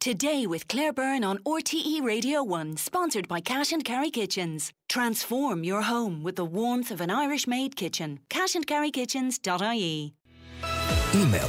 Today with Claire Byrne on RTE Radio 1, sponsored by Cash and Carry Kitchens. Transform your home with the warmth of an Irish-made kitchen. cashandcarrykitchens.ie. Email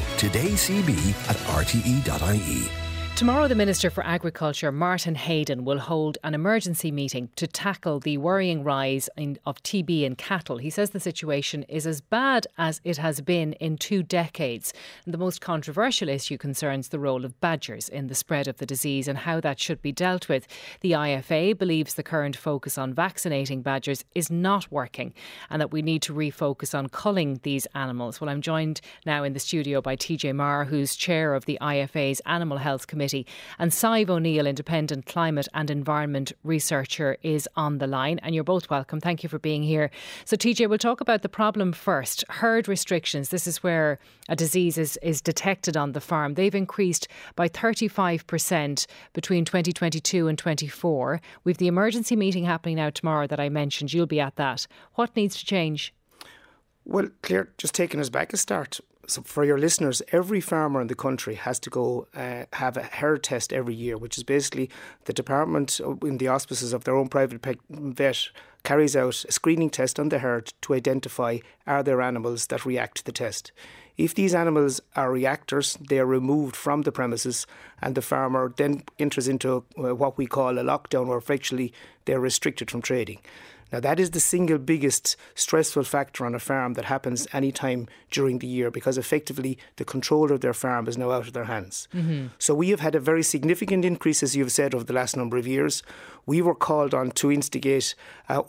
todayscb@rte.ie. Tomorrow, the Minister for Agriculture, Martin Hayden, will hold an emergency meeting to tackle the worrying rise of TB in cattle. He says the situation is as bad as it has been in 2 decades. And the most controversial issue concerns the role of badgers in the spread of the disease and how that should be dealt with. The IFA believes the current focus on vaccinating badgers is not working and that we need to refocus on culling these animals. Well, I'm joined now in the studio by TJ Marr, who's chair of the IFA's Animal Health Committee, and Sive O'Neill, independent climate and environment researcher, is on the line. And you're both welcome. Thank you for being here. So TJ, we'll talk about the problem first. Herd restrictions. This is where a disease is detected on the farm. They've increased by 35% between 2022 and 24. We've the emergency meeting happening now tomorrow that I mentioned. You'll be at that. What needs to change? Well, Claire, just taking us back a start. So for your listeners, every farmer in the country has to go have a herd test every year, which is basically the department, in the auspices of their own private vet, carries out a screening test on the herd to identify are there animals that react to the test. If these animals are reactors, they are removed from the premises and the farmer then enters into what we call a lockdown, where effectively they're restricted from trading. Now, that is the single biggest stressful factor on a farm that happens any time during the year, because effectively the control of their farm is now out of their hands. Mm-hmm. So we have had a very significant increase, as you've said, over the last number of years. We were called on to instigate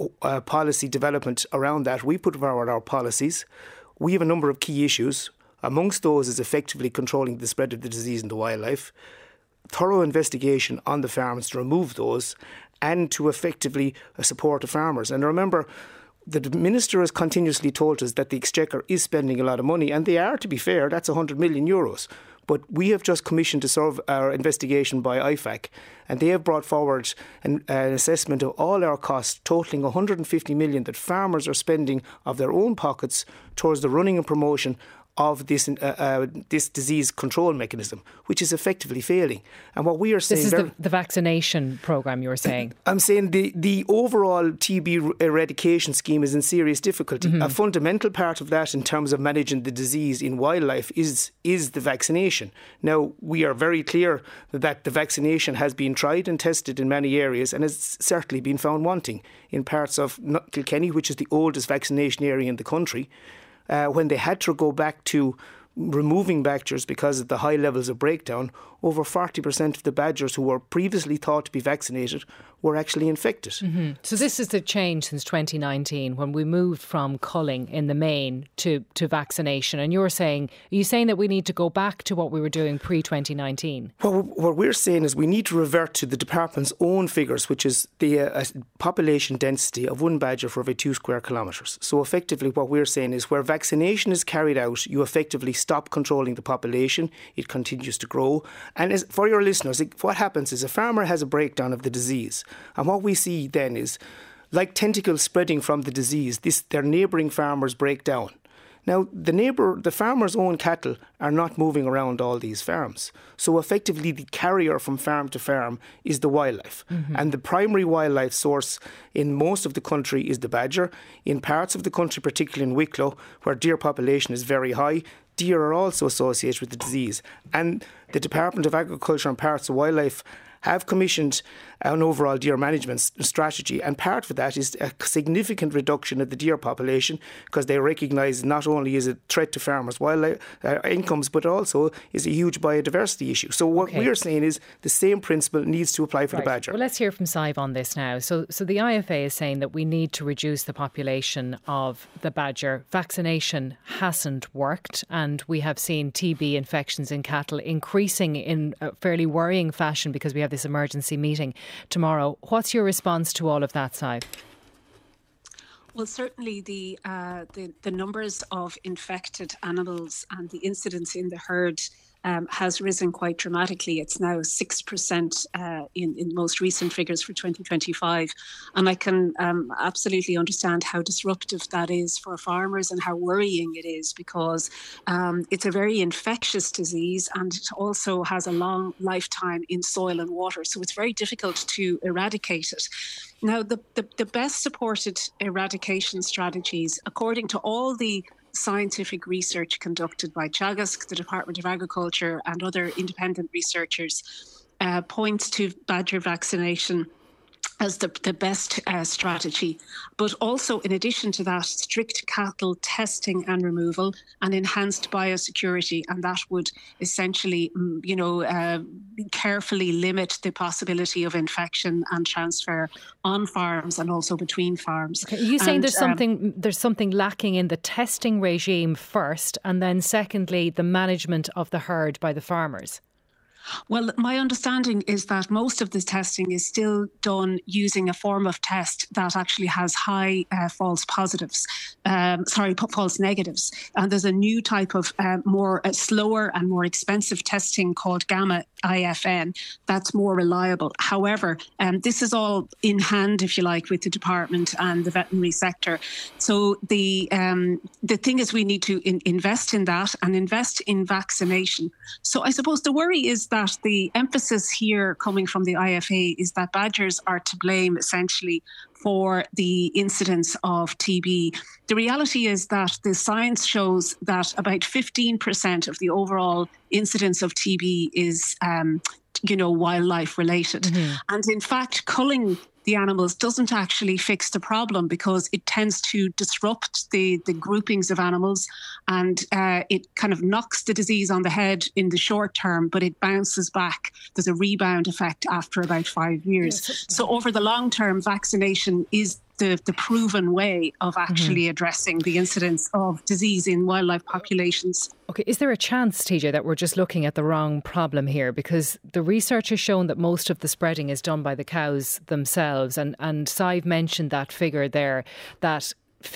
policy development around that. We put forward our policies. We have a number of key issues. Amongst those is effectively controlling the spread of the disease in the wildlife, thorough investigation on the farms to remove those, and to effectively support the farmers. And remember, the Minister has continuously told us that the Exchequer is spending a lot of money, and they are, to be fair, that's 100 million euros. But we have just commissioned to serve our investigation by IFAC, and they have brought forward an assessment of all our costs, totalling 150 million that farmers are spending of their own pockets towards the running and promotion of this disease control mechanism, which is effectively failing. And what we are saying... This is the vaccination programme, you're saying? I'm saying the overall TB eradication scheme is in serious difficulty. Mm-hmm. A fundamental part of that in terms of managing the disease in wildlife is the vaccination. Now, we are very clear that the vaccination has been tried and tested in many areas and has certainly been found wanting in parts of Kilkenny, which is the oldest vaccination area in the country. When they had to go back to removing badgers because of the high levels of breakdown, over 40% of the badgers who were previously thought to be vaccinated were actually infected. Mm-hmm. So this is the change since 2019, when we moved from culling in the main to vaccination. And are you saying that we need to go back to what we were doing pre-2019? Well, what we're saying is we need to revert to the department's own figures, which is the population density of one badger for every 2 square kilometres. So effectively what we're saying is where vaccination is carried out, you effectively stop controlling the population, it continues to grow. And for your listeners, what happens is a farmer has a breakdown of the disease. And what we see then is, like tentacles spreading from the disease, their neighbouring farmers break down. Now, the farmer's own cattle are not moving around all these farms. So effectively, the carrier from farm to farm is the wildlife. Mm-hmm. And the primary wildlife source in most of the country is the badger. In parts of the country, particularly in Wicklow, where deer population is very high, deer are also associated with the disease. And the Department of Agriculture and parts of wildlife have commissioned an overall deer management strategy, and part of that is a significant reduction of the deer population, because they recognise not only is it a threat to farmers' wildlife incomes, but also is a huge biodiversity issue. So what we are saying is the same principle needs to apply for the badger. Well, let's hear from Sive on this now. So the IFA is saying that we need to reduce the population of the badger. Vaccination hasn't worked, and we have seen TB infections in cattle increasing in a fairly worrying fashion because we have this emergency meeting tomorrow. What's your response to all of that, Sive? Well, certainly the numbers of infected animals and the incidence in the herd has risen quite dramatically. It's now 6% in most recent figures for 2025. And I can absolutely understand how disruptive that is for farmers and how worrying it is, because it's a very infectious disease and it also has a long lifetime in soil and water. So it's very difficult to eradicate it. Now, the best supported eradication strategies, according to all the scientific research conducted by Teagasc, the Department of Agriculture, and other independent researchers, points to badger vaccination as the best strategy. But also, in addition to that, strict cattle testing and removal and enhanced biosecurity. And that would essentially, carefully limit the possibility of infection and transfer on farms and also between farms. Okay. Are you saying there's something lacking in the testing regime first, and then secondly, the management of the herd by the farmers? Well, my understanding is that most of the testing is still done using a form of test that actually has high false negatives. And there's a new type of more slower and more expensive testing called gamma IFN that's more reliable. However, this is all in hand, if you like, with the department and the veterinary sector. So the thing is, we need to invest in that and invest in vaccination. So I suppose the worry is that the emphasis here coming from the IFA is that badgers are to blame essentially for the incidence of TB. The reality is that the science shows that about 15% of the overall incidence of TB is, wildlife related. Mm-hmm. And in fact, culling the animals doesn't actually fix the problem, because it tends to disrupt the groupings of animals, and it kind of knocks the disease on the head in the short term, but it bounces back. There's a rebound effect after about 5 years. Yes. So over the long term, vaccination is the proven way of actually addressing the incidence of disease in wildlife populations. Okay, is there a chance, TJ, that we're just looking at the wrong problem here? Because the research has shown that most of the spreading is done by the cows themselves. And Sive mentioned that figure there, that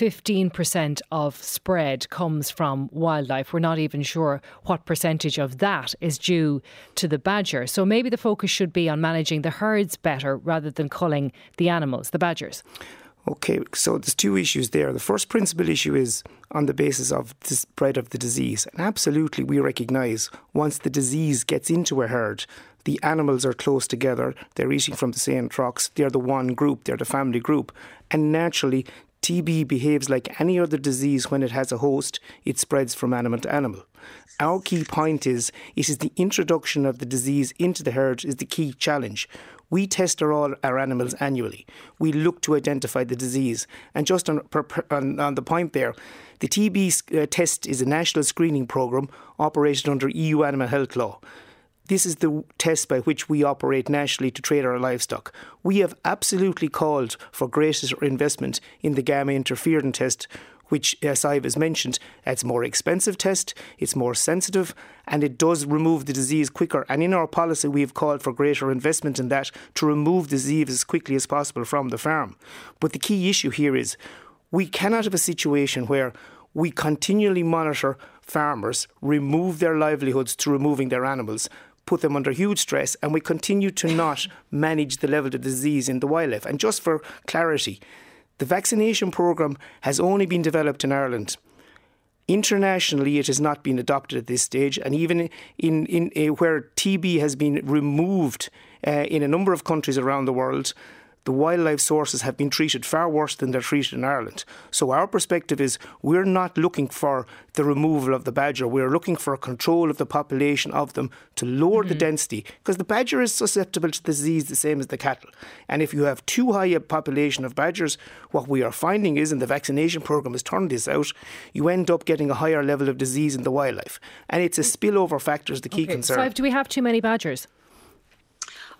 15% of spread comes from wildlife. We're not even sure what percentage of that is due to the badger. So maybe the focus should be on managing the herds better rather than culling the animals, the badgers. Okay, so there's two issues there. The first principal issue is on the basis of the spread of the disease. And absolutely, we recognise once the disease gets into a herd, the animals are close together, they're eating from the same troughs, they're the one group, they're the family group. And naturally, TB behaves like any other disease. When it has a host, it spreads from animal to animal. Our key point is, it is the introduction of the disease into the herd is the key challenge. We test all our animals annually. We look to identify the disease. And just on the point there, the TB test is a national screening programme operated under EU Animal Health Law. This is the test by which we operate nationally to trade our livestock. We have absolutely called for greater investment in the gamma interferon test, which, as Sive has mentioned, it's a more expensive test, it's more sensitive, and it does remove the disease quicker. And in our policy, we have called for greater investment in that to remove disease as quickly as possible from the farm. But the key issue here is we cannot have a situation where we continually monitor farmers, remove their livelihoods through removing their animals, put them under huge stress, and we continue to not manage the level of disease in the wildlife. And just for clarity, the vaccination programme has only been developed in Ireland. Internationally, it has not been adopted at this stage, and even in where TB has been removed in a number of countries around the world, the wildlife sources have been treated far worse than they're treated in Ireland. So our perspective is we're not looking for the removal of the badger. We're looking for a control of the population of them to lower the density, because the badger is susceptible to the disease the same as the cattle. And if you have too high a population of badgers, what we are finding is, and the vaccination programme has turned this out, you end up getting a higher level of disease in the wildlife. And it's a spillover factor is the key concern. So do we have too many badgers?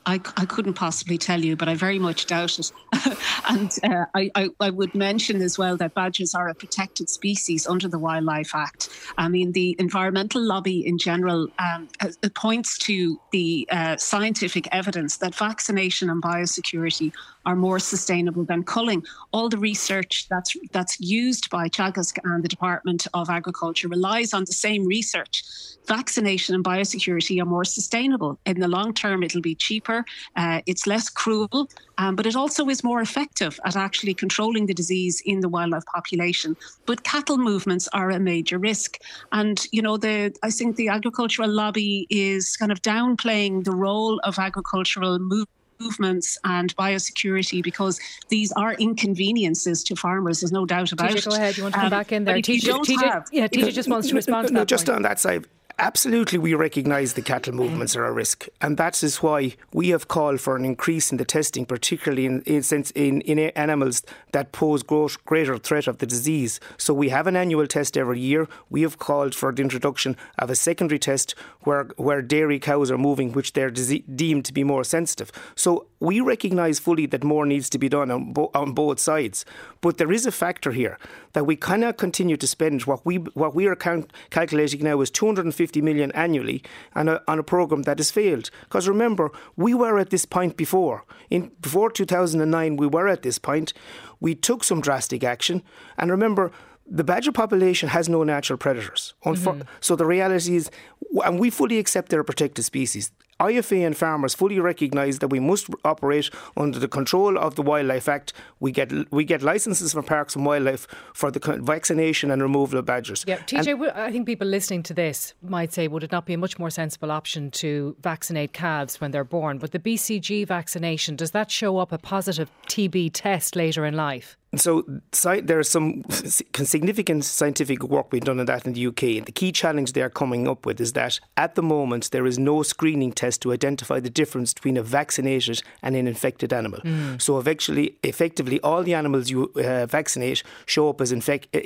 I couldn't possibly tell you, but I very much doubt it. And I would mention as well that badgers are a protected species under the Wildlife Act. I mean, the environmental lobby in general points to the scientific evidence that vaccination and biosecurity are more sustainable than culling. All the research that's used by Teagasc and the Department of Agriculture relies on the same research. Vaccination and biosecurity are more sustainable. In the long term, it'll be cheaper, it's less cruel, but it also is more effective at actually controlling the disease in the wildlife population. But cattle movements are a major risk. And, you know, I think the agricultural lobby is kind of downplaying the role of agricultural movements and biosecurity because these are inconveniences to farmers. There's no doubt about it. Go ahead. You want to come back in there? TJ just wants to respond to that. Just on that side. Absolutely, we recognise the cattle movements are a risk, and that is why we have called for an increase in the testing, particularly in animals that pose greater threat of the disease. So we have an annual test every year. We have called for the introduction of a secondary test where dairy cows are moving, which they're deemed to be more sensitive. So we recognise fully that more needs to be done on both sides. But there is a factor here that we cannot continue to spend what we are calculating now is 250 million annually on a programme that has failed. Because remember, we were at this point before. Before 2009, we were at this point. We took some drastic action. And remember, the badger population has no natural predators. So the reality is, and we fully accept they're a protected species. IFA and farmers fully recognise that we must operate under the control of the Wildlife Act. We get licences from Parks and Wildlife for the vaccination and removal of badgers. Yeah, TJ, I think people listening to this might say, would it not be a much more sensible option to vaccinate calves when they're born? But the BCG vaccination, does that show up a positive TB test later in life? So there's some significant scientific work being done on that in the UK, and the key challenge they're coming up with is that at the moment there is no screening test to identify the difference between a vaccinated and an infected animal. So effectively all the animals you vaccinate show up as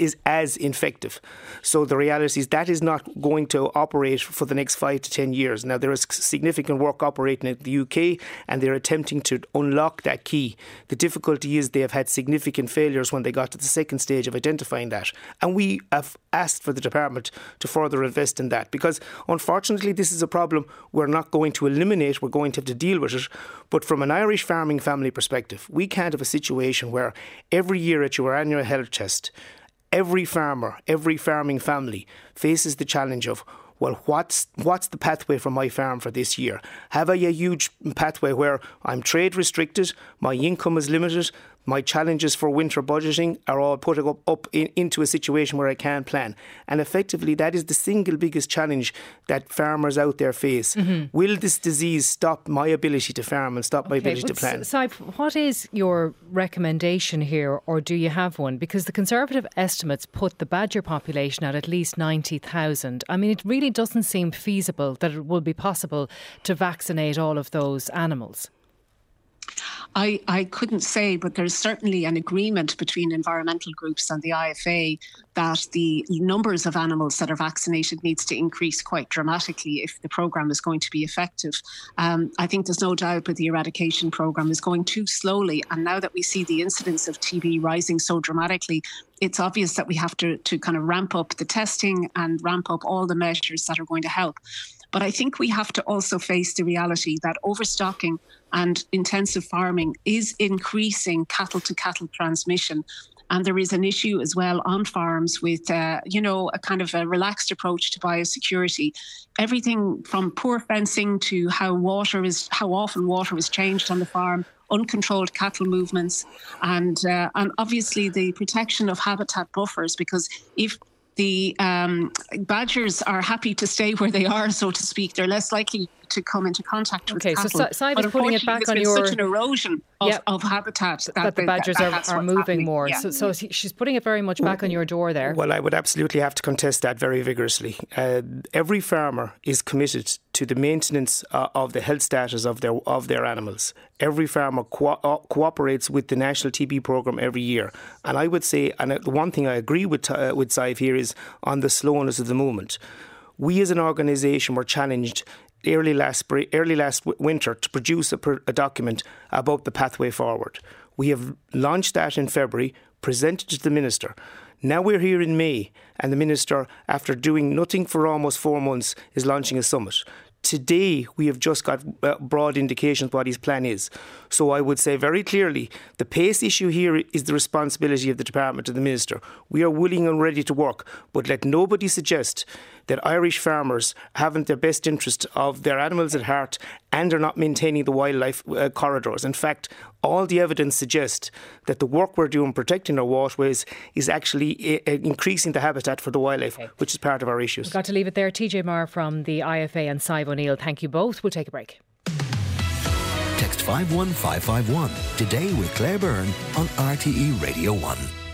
infective. So the reality is that is not going to operate for the next 5 to 10 years. Now there is significant work operating in the UK and they're attempting to unlock that key. The difficulty is they have had significant failures when they got to the second stage of identifying that. And we have asked for the department to further invest in that because unfortunately this is a problem we're not going to eliminate, we're going to have to deal with it. But from an Irish farming family perspective, we can't have a situation where every year at your annual health test, every farmer, every farming family faces the challenge of, well, what's the pathway for my farm for this year? Have I a huge pathway where I'm trade restricted, my income is limited, my challenges for winter budgeting are all putting up into a situation where I can't plan. And effectively, that is the single biggest challenge that farmers out there face. Will this disease stop my ability to farm and stop my ability to plan? Saib, what is your recommendation here, or do you have one? Because the Conservative estimates put the badger population at least 90,000. I mean, it really doesn't seem feasible that it will be possible to vaccinate all of those animals. I couldn't say, but there's certainly an agreement between environmental groups and the IFA that the numbers of animals that are vaccinated needs to increase quite dramatically if the programme is going to be effective. I think there's no doubt that the eradication programme is going too slowly. And now that we see the incidence of TB rising so dramatically, it's obvious that we have to kind of ramp up the testing and ramp up all the measures that are going to help. But I think we have to also face the reality that overstocking and intensive farming is increasing cattle-to-cattle transmission. And there is an issue as well on farms with, a kind of a relaxed approach to biosecurity. Everything from poor fencing to how often water is changed on the farm, uncontrolled cattle movements, and obviously the protection of habitat buffers, because if the badgers are happy to stay where they are, so to speak, they're less likely to come into contact with cattle. So Saib is putting it back on your... such an erosion of habitat that the badgers are moving more. Yeah. So she's putting it very much back on your door there. Well, I would absolutely have to contest that very vigorously. Every farmer is committed to the maintenance of the health status of their animals. Every farmer cooperates with the National TB programme every year. And I would say, and the one thing I agree with Saib here is on the slowness of the movement. We as an organisation were challenged early last winter to produce a document about the pathway forward. We have launched that in February, presented it to the Minister. Now we're here in May, and the Minister, after doing nothing for almost 4 months, is launching a summit. Today, we have just got broad indications what his plan is. So I would say very clearly, the pace issue here is the responsibility of the Department and the Minister. We are willing and ready to work, but let nobody suggest that Irish farmers haven't their best interest of their animals at heart and are not maintaining the wildlife corridors. In fact, all the evidence suggests that the work we're doing protecting our waterways is actually increasing the habitat for the wildlife, which is part of our issues. We've got to leave it there. TJ Maher from the IFA and Sive O'Neill, thank you both. We'll take a break. Text 51551 today with Claire Byrne on RTE Radio 1.